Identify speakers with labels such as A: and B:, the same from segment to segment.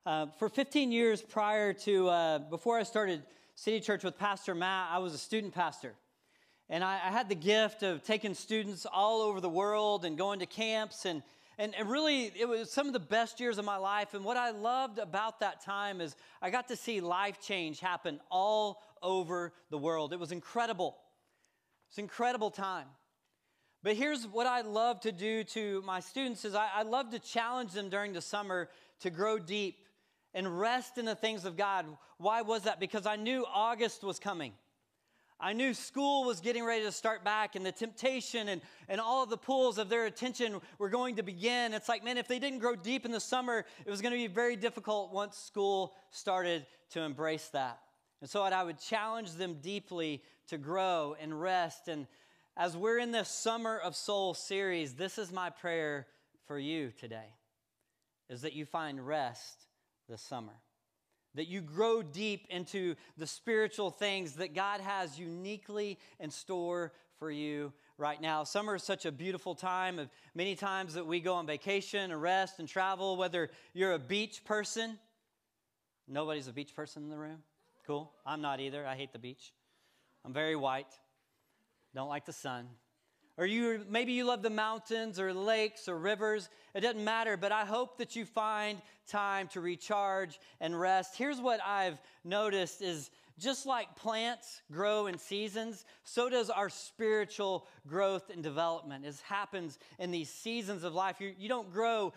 A: For 15 years prior to, before I started City Church with Pastor Matt, I was a student pastor. And I had the gift of taking students all over the world and going to camps. And really, it was some of the best years of my life. And what I loved about that time is I got to see life change happen all over the world. It was incredible. It's an incredible time. But here's what I love to do to my students is I love to challenge them during the summer to grow deep and rest in the things of God. Why was that? Because I knew August was coming. I knew school was getting ready to start back, and the temptation and all of the pulls of their attention were going to begin. It's like, man, if they didn't grow deep in the summer, it was going to be very difficult once school started to embrace that. And so I would challenge them deeply to grow and rest. And as we're in this Summer of Soul series, this is my prayer for you today, is that you find rest this summer, that you grow deep into the spiritual things that God has uniquely in store for you right now. Summer is such a beautiful time. Of many times that we go on vacation and rest and travel, whether you're a beach person. Nobody's a beach person in the room? Cool. I'm not either. I hate the beach. I'm very white. Don't like the sun. Or maybe you love the mountains or lakes or rivers. It doesn't matter, but I hope that you find time to recharge and rest. Here's what I've noticed is just like plants grow in seasons, so does our spiritual growth and development. It happens in these seasons of life. You don't grow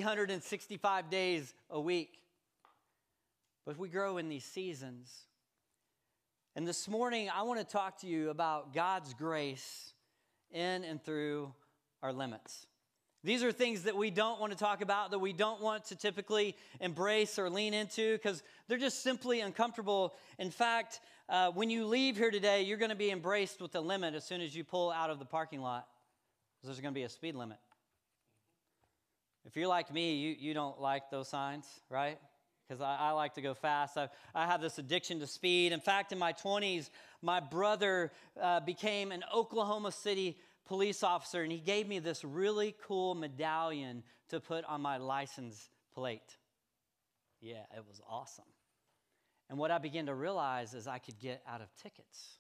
A: 365 days a week, but we grow in these seasons. And this morning, I want to talk to you about God's grace in and through our limits. These are things that we don't want to talk about, that we don't want to typically embrace or lean into because they're just simply uncomfortable. In fact, when you leave here today, you're going to be embraced with a limit as soon as you pull out of the parking lot, because there's going to be a speed limit. If you're like me, you don't like those signs, right? Because I like to go fast. I have this addiction to speed. In fact, in my 20s, my brother became an Oklahoma City police officer, and he gave me this really cool medallion to put on my license plate. Yeah, it was awesome. And what I began to realize is I could get out of tickets.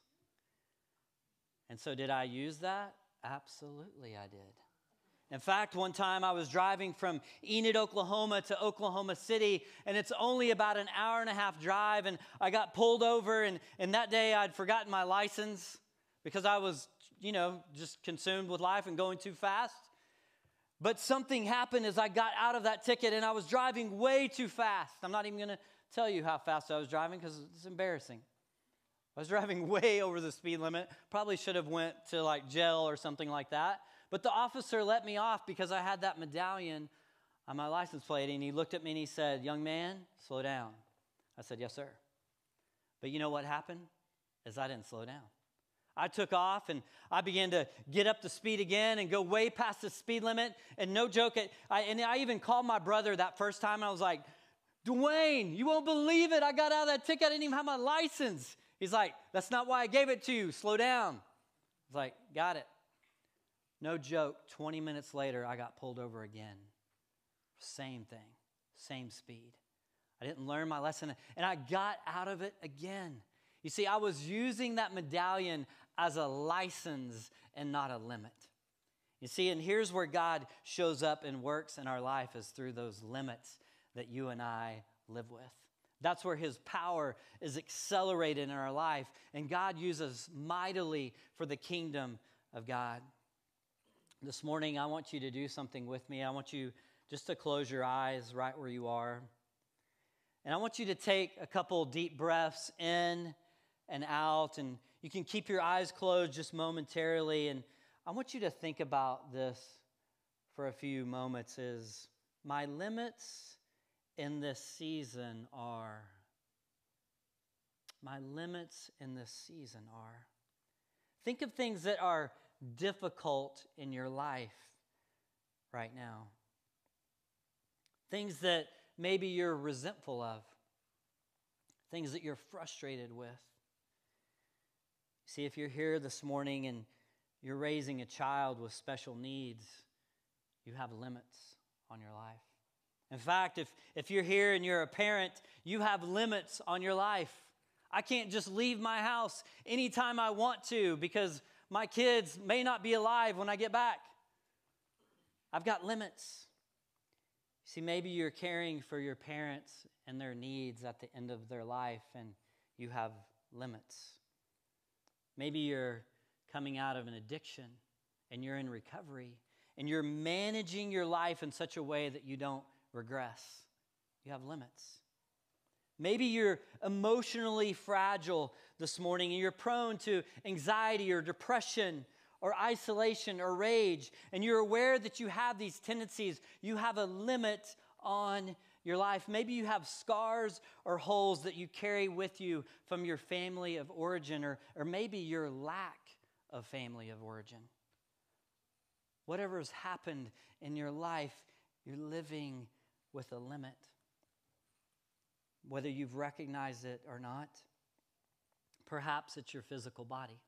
A: And so did I use that? Absolutely I did. In fact, one time I was driving from Enid, Oklahoma to Oklahoma City, and it's only about an hour and a half drive, and I got pulled over, and that day I'd forgotten my license because I was, just consumed with life and going too fast. But something happened as I got out of that ticket, and I was driving way too fast. I'm not even going to tell you how fast I was driving because it's embarrassing. I was driving way over the speed limit. Probably should have went to jail or something like that. But the officer let me off because I had that medallion on my license plate, and he looked at me and he said, "Young man, slow down." I said, "Yes, sir." But you know what happened? Is I didn't slow down. I took off, and I began to get up to speed again and go way past the speed limit. And no joke, I even called my brother that first time, and I was like, "Dwayne, you won't believe it. I got out of that ticket. I didn't even have my license." He's like, "That's not why I gave it to you. Slow down." I was like, "Got it." No joke, 20 minutes later, I got pulled over again. Same thing, same speed. I didn't learn my lesson, and I got out of it again. You see, I was using that medallion as a license and not a limit. You see, and here's where God shows up and works in our life is through those limits that you and I live with. That's where his power is accelerated in our life, and God uses mightily for the kingdom of God. This morning, I want you to do something with me. I want you just to close your eyes right where you are. And I want you to take a couple deep breaths in and out. And you can keep your eyes closed just momentarily. And I want you to think about this for a few moments is, my limits in this season are. My limits in this season are. Think of things that are difficult in your life right now. Things that maybe you're resentful of. Things that you're frustrated with. See, if you're here this morning and you're raising a child with special needs, you have limits on your life. In fact, if you're here and you're a parent, you have limits on your life. I can't just leave my house anytime I want to because my kids may not be alive when I get back. I've got limits. See, maybe you're caring for your parents and their needs at the end of their life, and you have limits. Maybe you're coming out of an addiction, and you're in recovery, and you're managing your life in such a way that you don't regress. You have limits. Maybe you're emotionally fragile this morning, and you're prone to anxiety or depression or isolation or rage, and you're aware that you have these tendencies. You have a limit on your life. Maybe you have scars or holes that you carry with you from your family of origin, or maybe your lack of family of origin. Whatever has happened in your life, you're living with a limit. Whether you've recognized it or not, perhaps it's your physical body.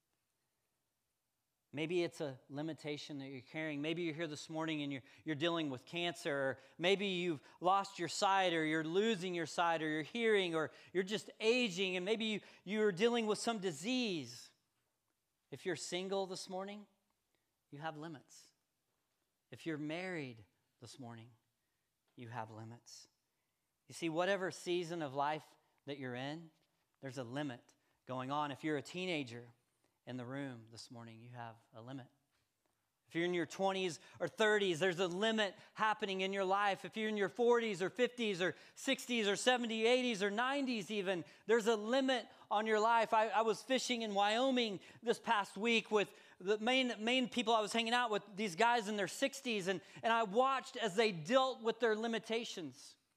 A: Maybe it's a limitation that you're carrying. Maybe you're here this morning and you're dealing with cancer, or maybe you've lost your sight, or you're losing your sight, or your hearing, or you're just aging, and maybe you're dealing with some disease. If you're single this morning, you have limits. If you're married this morning, you have limits. You see, whatever season of life that you're in, there's a limit going on. If you're a teenager in the room this morning, you have a limit. If you're in your 20s or 30s, there's a limit happening in your life. If you're in your 40s or 50s or 60s or 70s, 80s or 90s even, there's a limit on your life. I was fishing in Wyoming this past week with the main people I was hanging out with, these guys in their 60s, and I watched as they dealt with their limitations.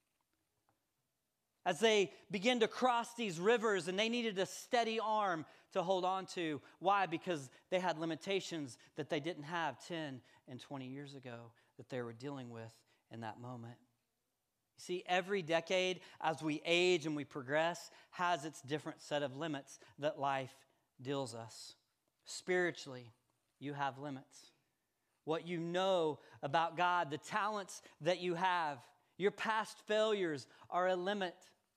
A: As they began to cross these rivers, and they needed a steady arm to hold on to. Why? Because they had limitations that they didn't have 10 and 20 years ago that they were dealing with in that moment. You see, every decade as we age and we progress has its different set of limits that life deals us. Spiritually, you have limits. What you know about God, the talents that you have, your past failures are a limit.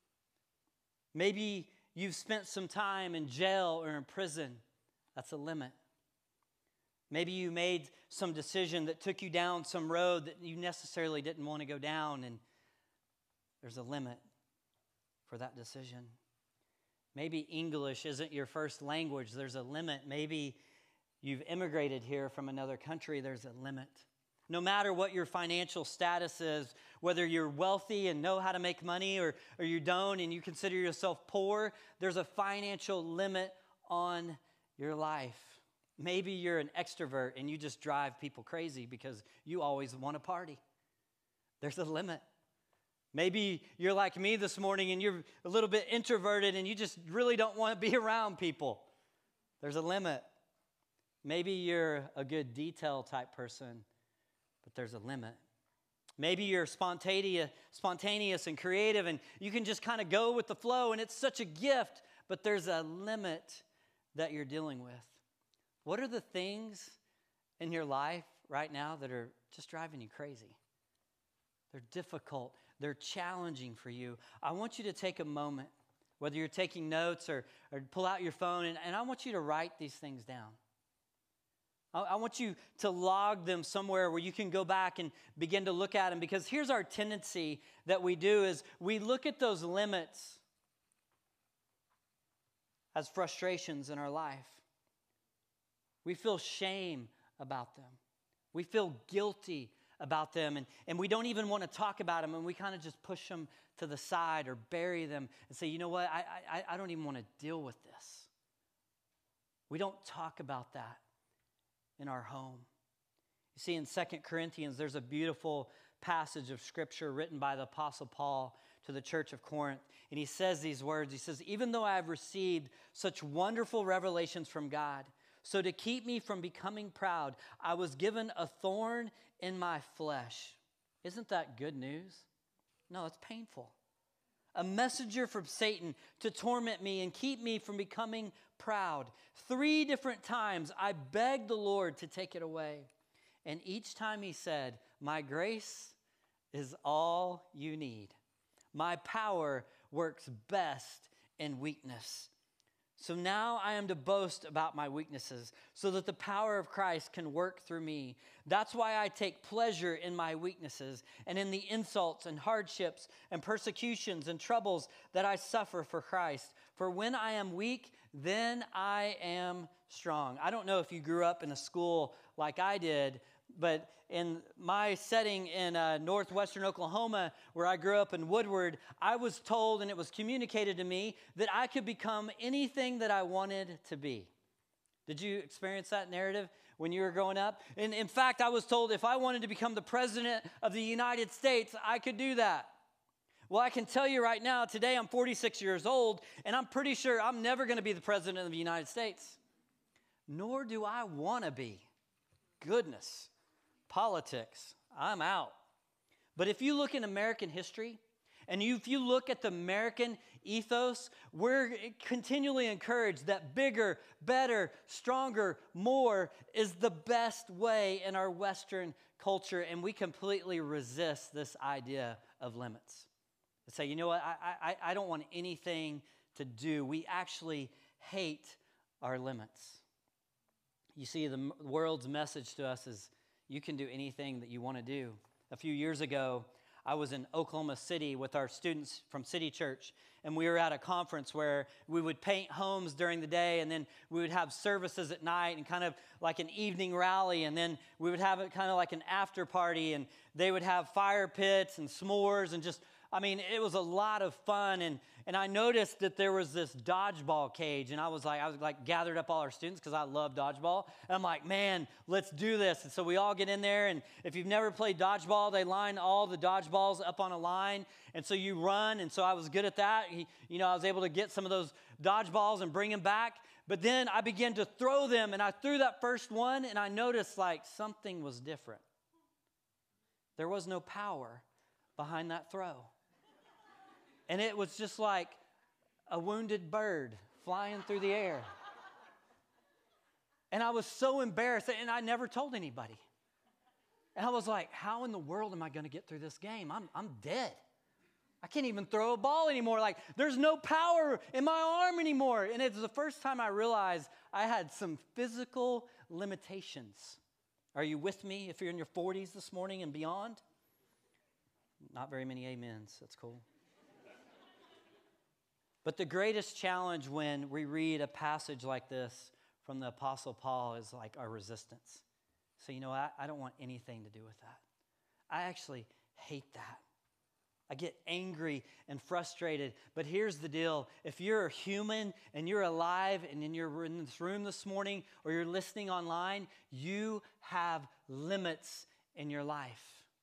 A: Maybe you've spent some time in jail or in prison. That's a limit. Maybe you made some decision that took you down some road that you necessarily didn't want to go down, and there's a limit for that decision. Maybe English isn't your first language. There's a limit. Maybe you've immigrated here from another country. There's a limit. No matter what your financial status is, whether you're wealthy and know how to make money or you don't and you consider yourself poor, there's a financial limit on your life. Maybe you're an extrovert and you just drive people crazy because you always want to party. There's a limit. Maybe you're like me this morning and you're a little bit introverted and you just really don't want to be around people. There's a limit. Maybe you're a good detail type person, but there's a limit. Maybe you're spontaneous and creative, and you can just kind of go with the flow, and it's such a gift, but there's a limit that you're dealing with. What are the things in your life right now that are just driving you crazy? They're difficult. They're challenging for you. I want you to take a moment, whether you're taking notes or pull out your phone, and I want you to write these things down. I want you to log them somewhere where you can go back and begin to look at them, because here's our tendency that we do is we look at those limits as frustrations in our life. We feel shame about them. We feel guilty about them, and we don't even want to talk about them, and we kind of just push them to the side or bury them and say, you know what, I don't even want to deal with this. We don't talk about that in our home. You see, in 2 Corinthians, there's a beautiful passage of scripture written by the Apostle Paul to the church of Corinth. And he says these words. He says, even though I have received such wonderful revelations from God, so to keep me from becoming proud, I was given a thorn in my flesh. Isn't that good news? No, it's painful. A messenger from Satan to torment me and keep me from becoming proud. 3 different times I begged the Lord to take it away. And each time he said, my grace is all you need. My power works best in weakness. So now I am to boast about my weaknesses so that the power of Christ can work through me. That's why I take pleasure in my weaknesses and in the insults and hardships and persecutions and troubles that I suffer for Christ. For when I am weak, then I am strong. I don't know if you grew up in a school like I did, but in my setting in northwestern Oklahoma, where I grew up in Woodward, I was told and it was communicated to me that I could become anything that I wanted to be. Did you experience that narrative when you were growing up? And in fact, I was told if I wanted to become the president of the United States, I could do that. Well, I can tell you right now, today I'm 46 years old, and I'm pretty sure I'm never going to be the president of the United States. Nor do I want to be. Goodness. Politics, I'm out. But if you look in American history, and if you look at the American ethos, we're continually encouraged that bigger, better, stronger, more is the best way in our Western culture, and we completely resist this idea of limits. And say, you know what, I don't want anything to do. We actually hate our limits. You see, the world's message to us is, you can do anything that you want to do. A few years ago, I was in Oklahoma City with our students from City Church, and we were at a conference where we would paint homes during the day, and then we would have services at night and kind of like an evening rally, and then we would have it kind of like an after party, and they would have fire pits and s'mores and just, I mean, it was a lot of fun, and I noticed that there was this dodgeball cage, and I was like gathered up all our students because I love dodgeball, and I'm like, man, let's do this. And so we all get in there, and if you've never played dodgeball, they line all the dodgeballs up on a line, and so you run, and so I was good at that. I was able to get some of those dodgeballs and bring them back, but then I began to throw them, and I threw that first one, and I noticed like something was different. There was no power behind that throw. And it was just like a wounded bird flying through the air. And I was so embarrassed, and I never told anybody. And I was like, how in the world am I going to get through this game? I'm dead. I can't even throw a ball anymore. Like, there's no power in my arm anymore. And it's the first time I realized I had some physical limitations. Are you with me if you're in your 40s this morning and beyond? Not very many amens. That's cool. But the greatest challenge when we read a passage like this from the Apostle Paul is like our resistance. So, I don't want anything to do with that. I actually hate that. I get angry and frustrated. But here's the deal. If you're a human and you're alive and you're in this room this morning or you're listening online, you have limits in your life.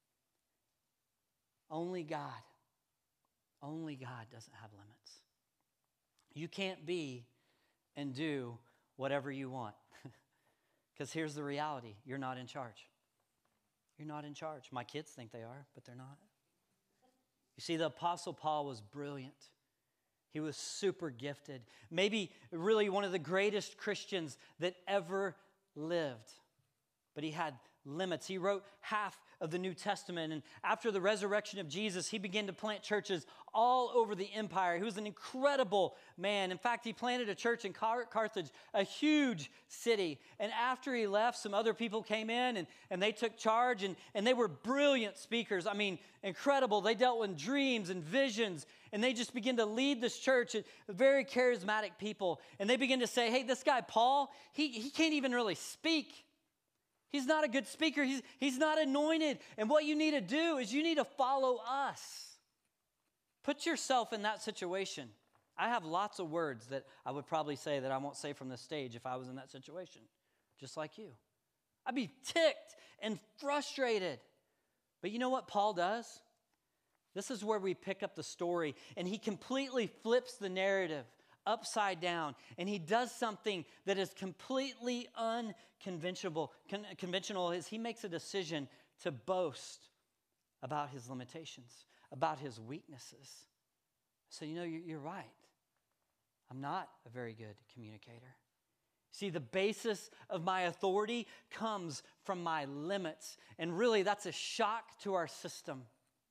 A: Only God doesn't have limits. You can't be and do whatever you want. Because here's the reality. You're not in charge. You're not in charge. My kids think they are, but they're not. You see, the Apostle Paul was brilliant. He was super gifted. Maybe really one of the greatest Christians that ever lived. But he had limits. He wrote half of the New Testament, and after the resurrection of Jesus, he began to plant churches all over the empire. He was an incredible man. In fact, he planted a church in Carthage, a huge city. And after he left, some other people came in, and they took charge, and they were brilliant speakers. I mean, incredible. They dealt with dreams and visions, and they just began to lead this church, very charismatic people. And they began to say, hey, this guy Paul, he can't even really speak. He's not a good speaker. He's not anointed. And what you need to do is you need to follow us. Put yourself in that situation. I have lots of words that I would probably say that I won't say from this stage if I was in that situation, just like you. I'd be ticked and frustrated. But you know what Paul does? This is where we pick up the story, and he completely flips the narrative upside down, and he does something that is completely unconventional. Conventional is he makes a decision to boast about his limitations, about his weaknesses. So you're right. I'm not a very good communicator. See, the basis of my authority comes from my limits, and really that's a shock to our system.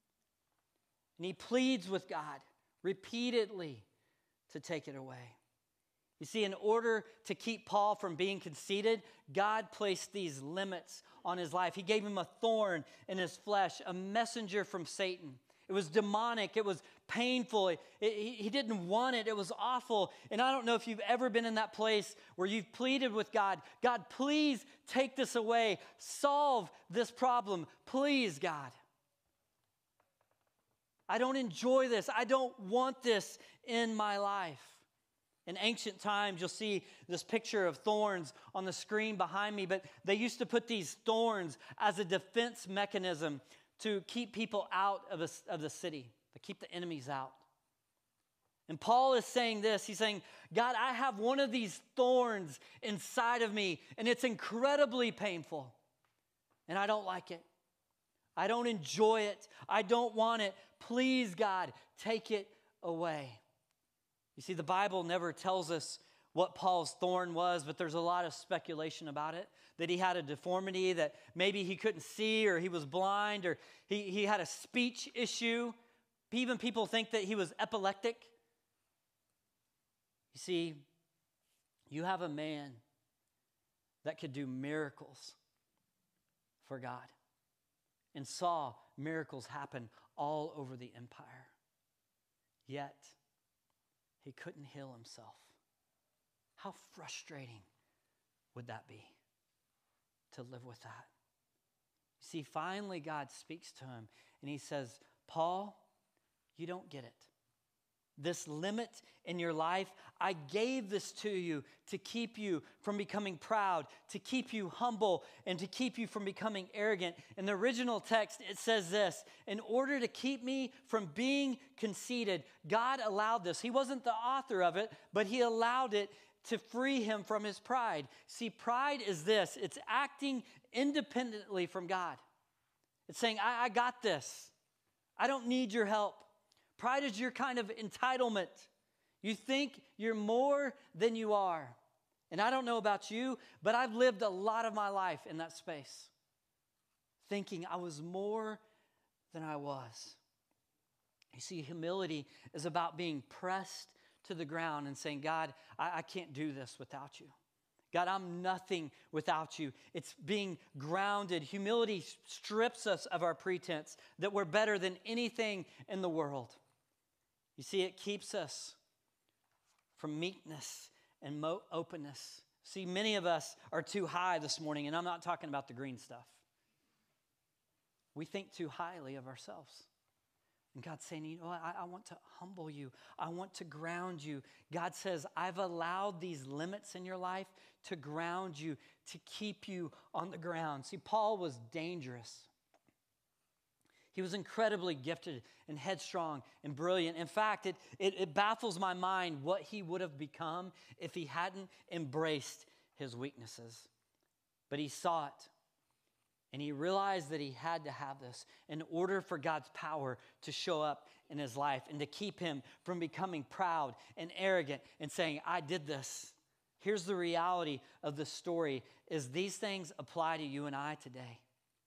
A: And he pleads with God repeatedly to take it away. You see, in order to keep Paul from being conceited, God placed these limits on his life. He gave him a thorn in his flesh, a messenger from Satan. It was demonic. It was painful. He didn't want it. It was awful. And I don't know if you've ever been in that place where you've pleaded with God, God, please take this away. Solve this problem. Please, God. I don't enjoy this. I don't want this in my life. In ancient times, you'll see this picture of thorns on the screen behind me, but they used to put these thorns as a defense mechanism to keep people out of the city, to keep the enemies out. And Paul is saying this. He's saying, God, I have one of these thorns inside of me, and it's incredibly painful, and I don't like it. I don't enjoy it. I don't want it. Please, God, take it away. You see, the Bible never tells us what Paul's thorn was, but there's a lot of speculation about it, that he had a deformity, that maybe he couldn't see, or he was blind, or he had a speech issue. Even people think that he was epileptic. You see, you have a man that could do miracles for God and saw miracles happen all over the empire. Yet, he couldn't heal himself. How frustrating would that be to live with that? You see, finally God speaks to him and he says, Paul, you don't get it. This limit in your life, I gave this to you to keep you from becoming proud, to keep you humble, and to keep you from becoming arrogant. In the original text, it says this, in order to keep me from being conceited, God allowed this. He wasn't the author of it, but he allowed it to free him from his pride. See, pride is this. It's acting independently from God. It's saying, I got this. I don't need your help. Pride is your kind of entitlement. You think you're more than you are. And I don't know about you, but I've lived a lot of my life in that space, thinking I was more than I was. You see, humility is about being pressed to the ground and saying, God, I can't do this without you. God, I'm nothing without you. It's being grounded. Humility strips us of our pretense that we're better than anything in the world. You see, it keeps us from meekness and openness. See, many of us are too high this morning, and I'm not talking about the green stuff. We think too highly of ourselves. And God's saying, you know what? I want to humble you. I want to ground you. God says, I've allowed these limits in your life to ground you, to keep you on the ground. See, Paul was dangerous. He was incredibly gifted and headstrong and brilliant. In fact, it baffles my mind what he would have become if he hadn't embraced his weaknesses. But he saw it, and he realized that he had to have this in order for God's power to show up in his life and to keep him from becoming proud and arrogant and saying, I did this. Here's the reality of the story, is these things apply to you and I today.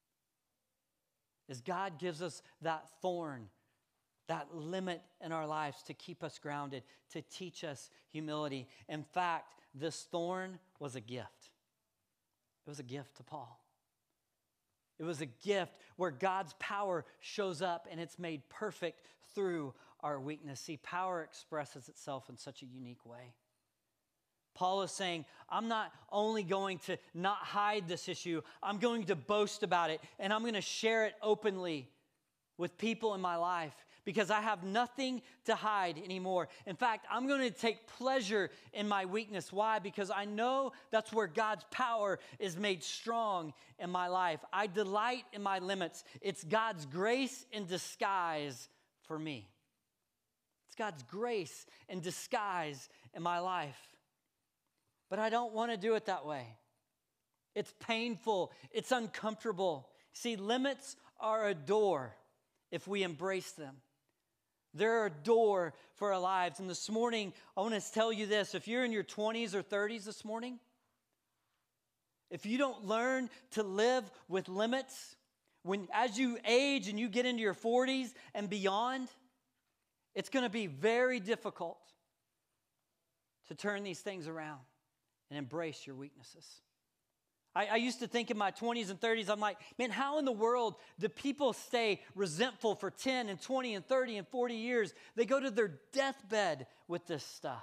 A: Is God gives us that thorn, that limit in our lives to keep us grounded, to teach us humility. In fact, this thorn was a gift. It was a gift to Paul. It was a gift where God's power shows up and it's made perfect through our weakness. See, power expresses itself in such a unique way. Paul is saying, I'm not only going to not hide this issue, I'm going to boast about it, and I'm going to share it openly with people in my life because I have nothing to hide anymore. In fact, I'm going to take pleasure in my weakness. Why? Because I know that's where God's power is made strong in my life. I delight in my limits. It's God's grace in disguise for me. It's God's grace in disguise in my life. But I don't want to do it that way. It's painful. It's uncomfortable. See, limits are a door if we embrace them. They're a door for our lives. And this morning, I want to tell you this. If you're in your 20s or 30s this morning, if you don't learn to live with limits, As you age and you get into your 40s and beyond, it's going to be very difficult to turn these things around and embrace your weaknesses. I used to think in my 20s and 30s, I'm like, man, how in the world do people stay resentful for 10 and 20 and 30 and 40 years? They go to their deathbed with this stuff.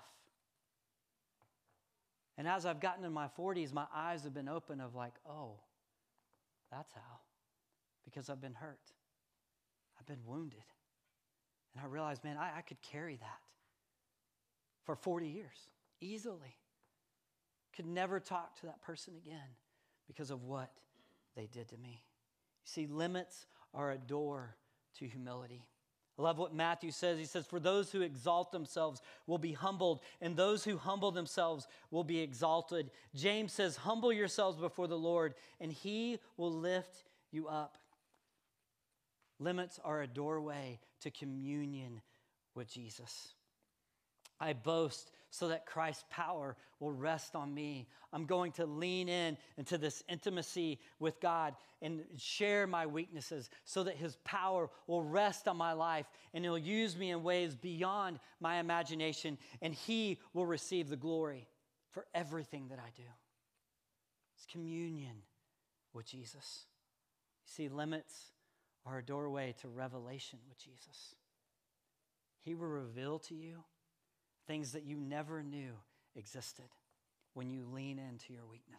A: And as I've gotten in my 40s, my eyes have been open of like, oh, that's how. Because I've been hurt. I've been wounded. And I realized, man, I could carry that for 40 years easily. Could never talk to that person again because of what they did to me. You see, limits are a door to humility. I love what Matthew says. He says, for those who exalt themselves will be humbled, and those who humble themselves will be exalted. James says, humble yourselves before the Lord, and he will lift you up. Limits are a doorway to communion with Jesus. I boast so that Christ's power will rest on me. I'm going to lean into this intimacy with God and share my weaknesses so that his power will rest on my life and he'll use me in ways beyond my imagination, and he will receive the glory for everything that I do. It's communion with Jesus. You see, limits are a doorway to revelation with Jesus. He will reveal to you things that you never knew existed when you lean into your weakness.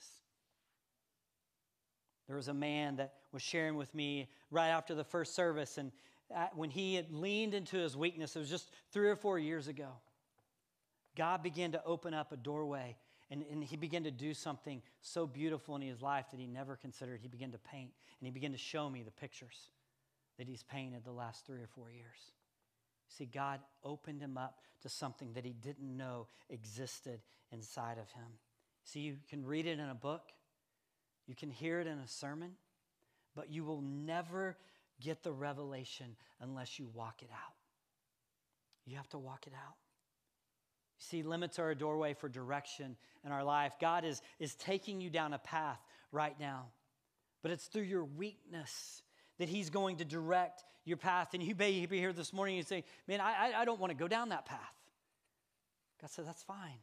A: There was a man that was sharing with me right after the first service, and when he had leaned into his weakness, it was just 3 or 4 years ago, God began to open up a doorway, and he began to do something so beautiful in his life that he never considered. He began to paint, and he began to show me the pictures that he's painted the last 3 or 4 years. See, God opened him up to something that he didn't know existed inside of him. See, you can read it in a book, you can hear it in a sermon, but you will never get the revelation unless you walk it out. You have to walk it out. You see, limits are a doorway for direction in our life. God is taking you down a path right now, but it's through your weakness that he's going to direct your path. And you may be here this morning and say, man, I don't want to go down that path. God said, that's fine.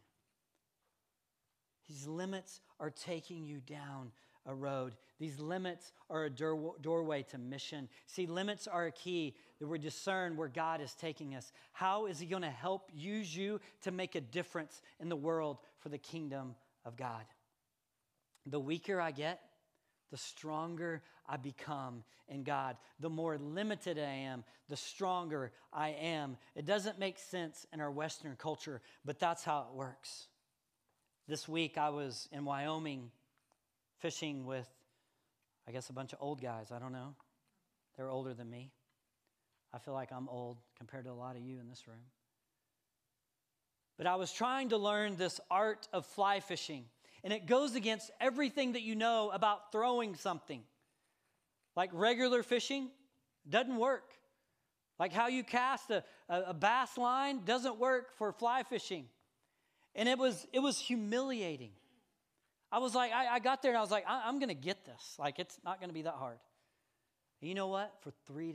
A: These limits are taking you down a road. These limits are a doorway to mission. See, limits are a key that we discern where God is taking us. How is he going to help use you to make a difference in the world for the kingdom of God? The weaker I get, the stronger I become in God. The more limited I am, the stronger I am. It doesn't make sense in our Western culture, but that's how it works. This week I was in Wyoming fishing with, I guess, a bunch of old guys. I don't know. They're older than me. I feel like I'm old compared to a lot of you in this room. But I was trying to learn this art of fly fishing. And it goes against everything that you know about throwing something. Like regular fishing doesn't work. Like how you cast a bass line doesn't work for fly fishing. And it was humiliating. I was like, I got there and I was like, I'm going to get this. Like, it's not going to be that hard. And you know what? For 3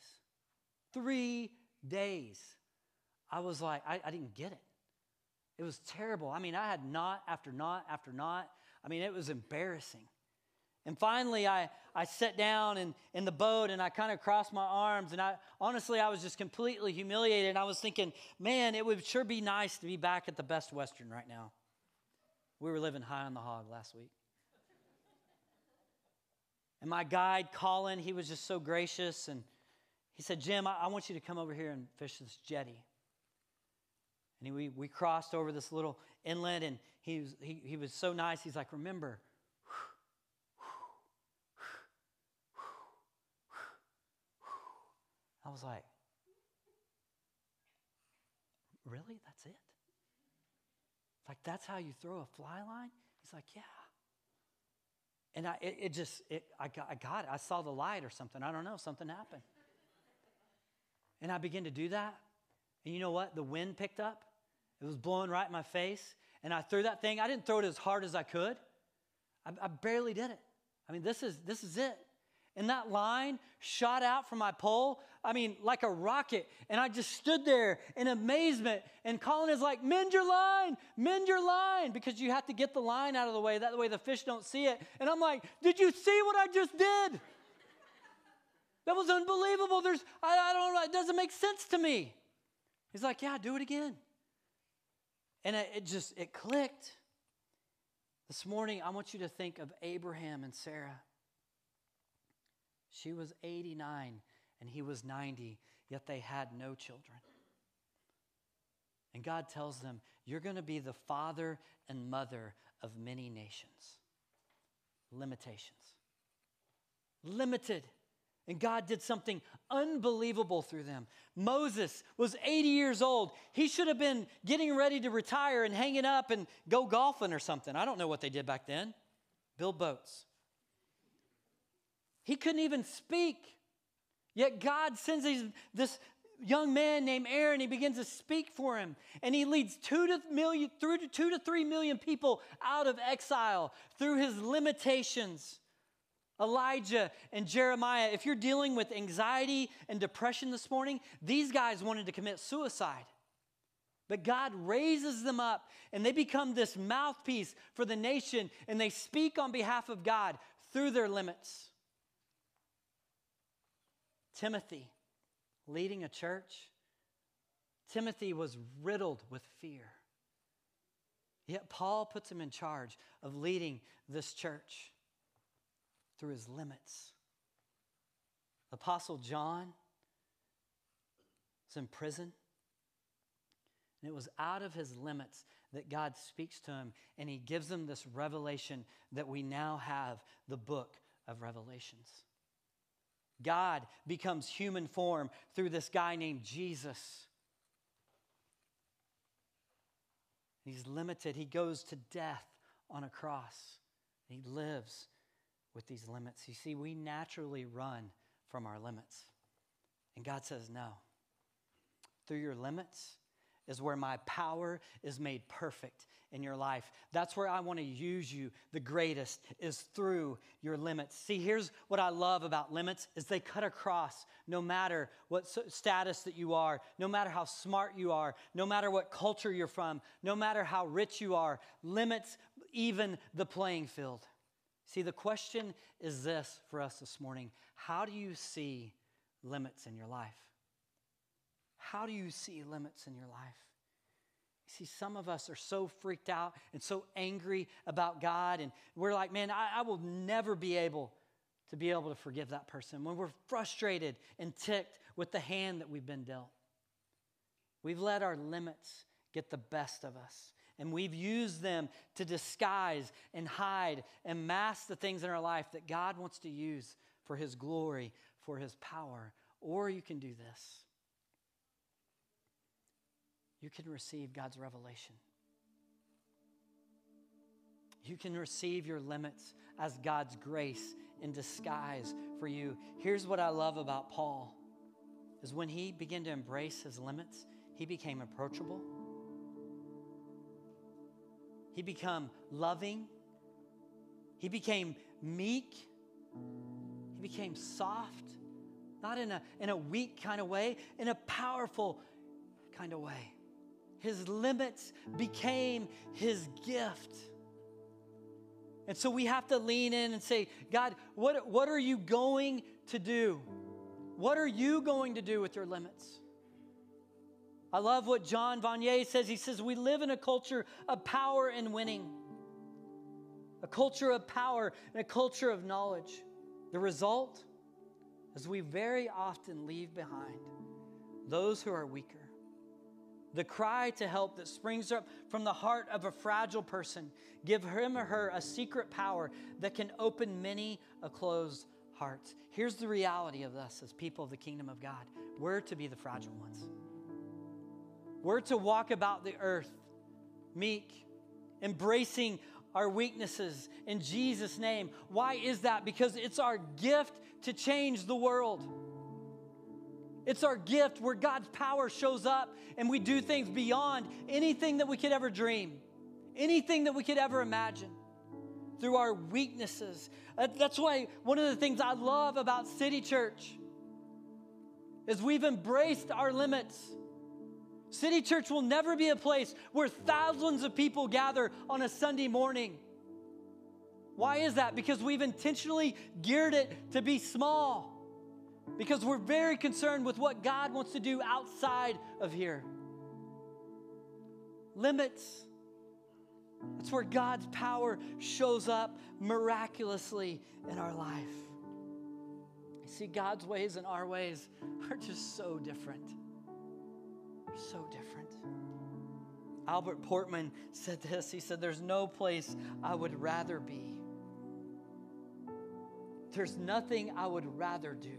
A: days, I was like, I didn't get it. It was terrible. I mean, I had knot after knot after knot. I mean, it was embarrassing. And finally, I sat down in the boat and I kind of crossed my arms. And I was just completely humiliated. And I was thinking, man, it would sure be nice to be back at the Best Western right now. We were living high on the hog last week. And my guide, Colin, he was just so gracious. And he said, Jim, I want you to come over here and fish this jetty. And we crossed over this little inlet, and he was so nice. He's like, remember, I was like, really? That's it? Like, that's how you throw a fly line? He's like, yeah. And I got it. I saw the light or something. I don't know. Something happened. And I began to do that. And you know what? The wind picked up. It was blowing right in my face. And I threw that thing. I didn't throw it as hard as I could. I barely did it. I mean, this is it. And that line shot out from my pole, like a rocket. And I just stood there in amazement. And Colin is like, mend your line, because you have to get the line out of the way. That way the fish don't see it. And I'm like, did you see what I just did? That was unbelievable. I don't know, it doesn't make sense to me. He's like, yeah, do it again. And it clicked. This morning, I want you to think of Abraham and Sarah. She was 89 and he was 90, yet they had no children. And God tells them, you're going to be the father and mother of many nations. Limitations. Limited. And God did something unbelievable through them. Moses was 80 years old. He should have been getting ready to retire and hanging up and go golfing or something. I don't know what they did back then. Build boats. He couldn't even speak. Yet God sends this young man named Aaron. He begins to speak for him. And he leads 2 to 3 million people out of exile through his limitations. Elijah and Jeremiah, if you're dealing with anxiety and depression this morning, these guys wanted to commit suicide. But God raises them up and they become this mouthpiece for the nation and they speak on behalf of God through their limits. Timothy, leading a church, Timothy was riddled with fear. Yet Paul puts him in charge of leading this church through his limits. Apostle John was in prison, and it was out of his limits that God speaks to him, and he gives him this revelation that we now have, the book of Revelations. God becomes human form through this guy named Jesus. He's limited. He goes to death on a cross. He lives with these limits. You see, we naturally run from our limits. And God says, no. Through your limits is where my power is made perfect in your life. That's where I want to use you the greatest, is through your limits. See, here's what I love about limits is they cut across no matter what status that you are, no matter how smart you are, no matter what culture you're from, no matter how rich you are. Limits even the playing field. See, the question is this for us this morning. How do you see limits in your life? How do you see limits in your life? See, some of us are so freaked out and so angry about God, and we're like, man, I will never be able to forgive that person. When we're frustrated and ticked with the hand that we've been dealt. We've let our limits get the best of us, and we've used them to disguise and hide and mask the things in our life that God wants to use for his glory, for his power. Or you can do this. You can receive God's revelation. You can receive your limits as God's grace in disguise for you. Here's what I love about Paul, is when he began to embrace his limits, he became approachable. He became loving. He became meek. He became soft, not in a weak kind of way, in a powerful kind of way. His limits became his gift. And so we have to lean in and say, God, what are you going to do? What are you going to do with your limits? I love what John Vanier says. He says, we live in a culture of power and winning. A culture of power and a culture of knowledge. The result is we very often leave behind those who are weaker. The cry to help that springs up from the heart of a fragile person, give him or her a secret power that can open many a closed heart. Here's the reality of us as people of the kingdom of God. We're to be the fragile ones. We're to walk about the earth meek, embracing our weaknesses in Jesus' name. Why is that? Because it's our gift to change the world. It's our gift where God's power shows up and we do things beyond anything that we could ever dream, anything that we could ever imagine. through our weaknesses. That's why one of the things I love about City Church is we've embraced our limits. City Church will never be a place where thousands of people gather on a Sunday morning. Why is that? Because we've intentionally geared it to be small. Because we're very concerned with what God wants to do outside of here. Limits. That's where God's power shows up miraculously in our life. You see, God's ways and our ways are just so different. They're so different. Albert Portman said this. He said, "There's no place I would rather be. There's nothing I would rather do.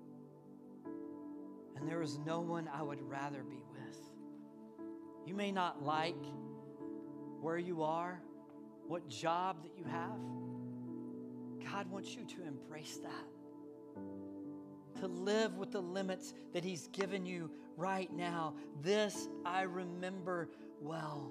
A: And there is no one I would rather be with." You may not like where you are, what job that you have. God wants you to embrace that. To live with the limits that He's given you right now. This I remember well.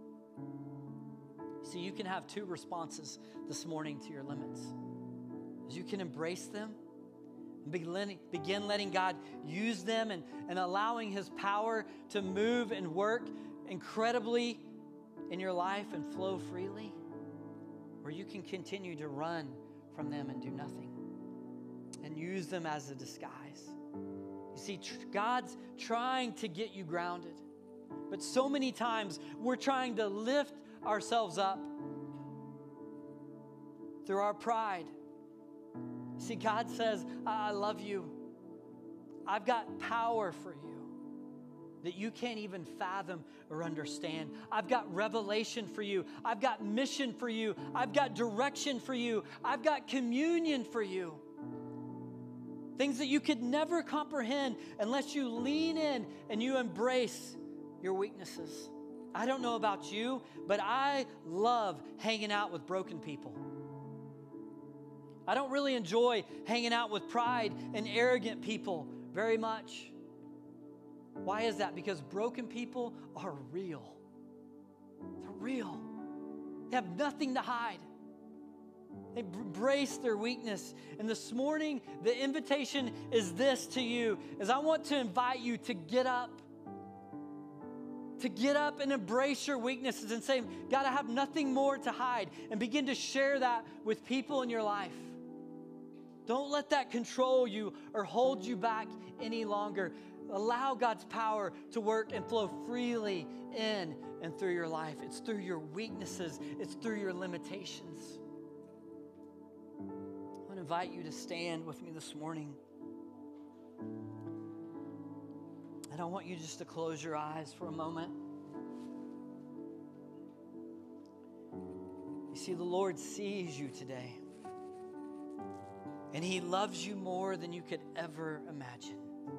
A: See, you can have two responses this morning to your limits. You can embrace them and begin letting God use them and allowing His power to move and work incredibly in your life and flow freely. Or you can continue to run from them and do nothing and use them as a disguise. You see, God's trying to get you grounded. But so many times we're trying to lift ourselves up through our pride. See, God says, "I love you. I've got power for you that you can't even fathom or understand. I've got revelation for you. I've got mission for you. I've got direction for you. I've got communion for you." Things that you could never comprehend unless you lean in and you embrace your weaknesses. I don't know about you, but I love hanging out with broken people. I don't really enjoy hanging out with pride and arrogant people very much. Why is that? Because broken people are real. They're real. They have nothing to hide. They embrace their weakness. And this morning, the invitation is this to you, is I want to invite you to get up. To get up and embrace your weaknesses and say, "God, I have nothing more to hide," and begin to share that with people in your life. Don't let that control you or hold you back any longer. Allow God's power to work and flow freely in and through your life. It's through your weaknesses. It's through your limitations. I want to invite you to stand with me this morning. And I want you just to close your eyes for a moment. You see, the Lord sees you today. And He loves you more than you could ever imagine.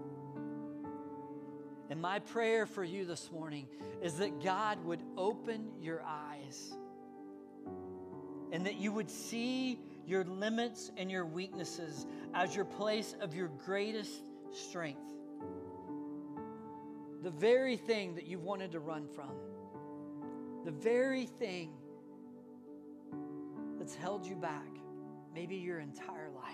A: And my prayer for you this morning is that God would open your eyes and that you would see your limits and your weaknesses as your place of your greatest strength. The very thing that you've wanted to run from. The very thing that's held you back, maybe your entire life.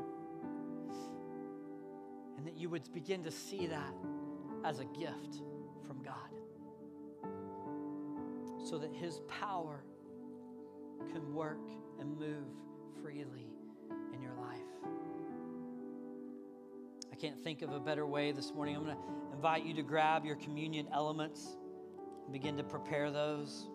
A: And that you would begin to see that as a gift from God. So that His power can work and move freely in your life. I can't think of a better way this morning. I'm going to invite you to grab your communion elements and begin to prepare those.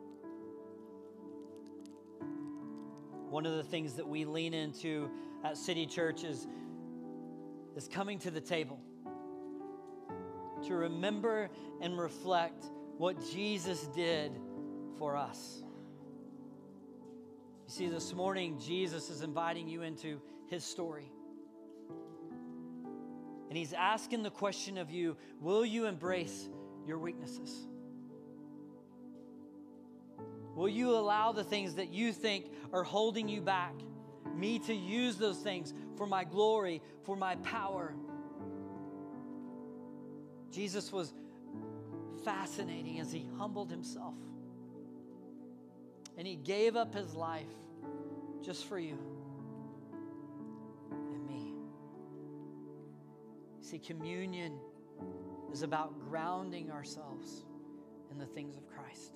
A: One of the things that we lean into at City Church is coming to the table to remember and reflect what Jesus did for us. You see, this morning, Jesus is inviting you into His story. And He's asking the question of you, will you embrace your weaknesses? Will you allow the things that you think are holding you back, me to use those things for my glory, for my power? Jesus was fascinating as He humbled Himself. And He gave up His life just for you and me. See, communion is about grounding ourselves in the things of Christ.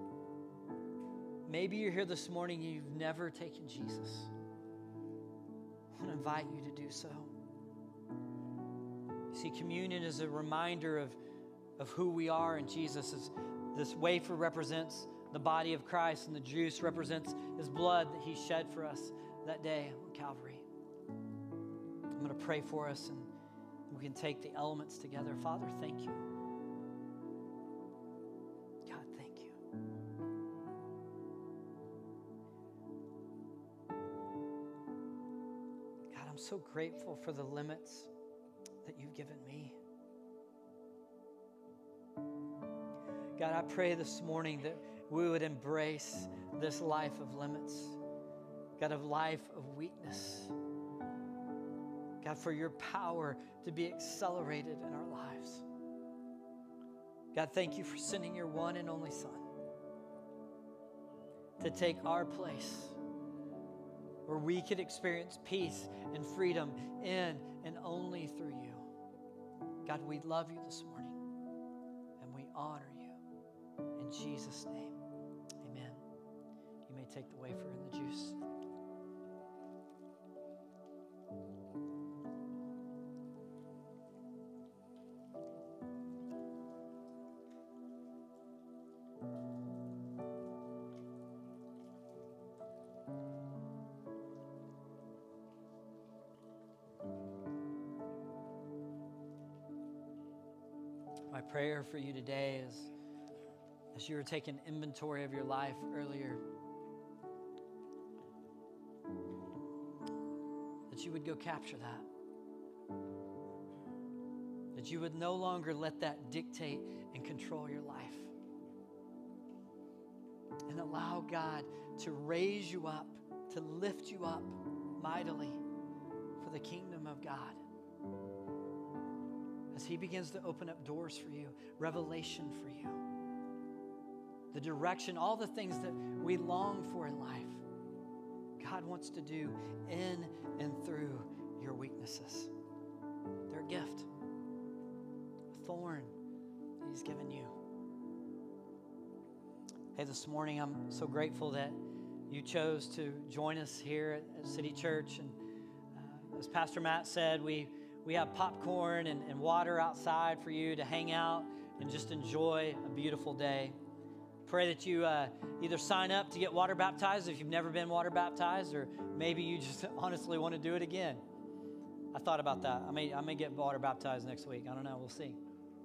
A: Maybe you're here this morning and you've never taken Jesus. I want to invite you to do so. See, communion is a reminder of who we are in Jesus. This wafer represents the body of Christ, and the juice represents his blood that he shed for us that day on Calvary. I'm going to pray for us, and we can take the elements together. Father, thank you. God, thank you. God, I'm so grateful for the limits that you've given me. God, I pray this morning that we would embrace this life of limits. God, of life of weakness. God, for your power to be accelerated in our lives. God, thank you for sending your one and only Son to take our place where we could experience peace and freedom in and only through you. God, we love you this morning and we honor you. In Jesus' name, amen. You may take the wafer and the juice. My prayer for you today is, as you were taking inventory of your life earlier, that you would go capture that. That you would no longer let that dictate and control your life. And allow God to raise you up, to lift you up mightily for the kingdom of God. As he begins to open up doors for you, revelation for you, the direction, all the things that we long for in life, God wants to do in and through your weaknesses. They're a gift, a thorn that he's given you. Hey, this morning I'm so grateful that you chose to join us here at City Church. And as Pastor Matt said, we have popcorn and water outside for you to hang out and just enjoy a beautiful day. Pray that you either sign up to get water baptized if you've never been water baptized, or maybe you just honestly want to do it again. I thought about that. I may get water baptized next week. I don't know. We'll see.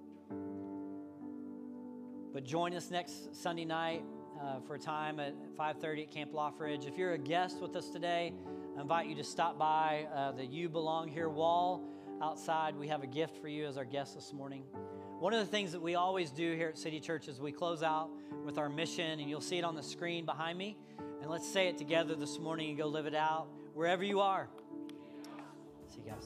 A: But join us next Sunday night for a time at 5:30 at Camp Loftridge. If you're a guest with us today, I invite you to stop by the You Belong Here wall outside. We have a gift for you as our guest this morning. One of the things that we always do here at City Church is we close out with our mission, and you'll see it on the screen behind me. And let's say it together this morning and go live it out wherever you are. See you guys.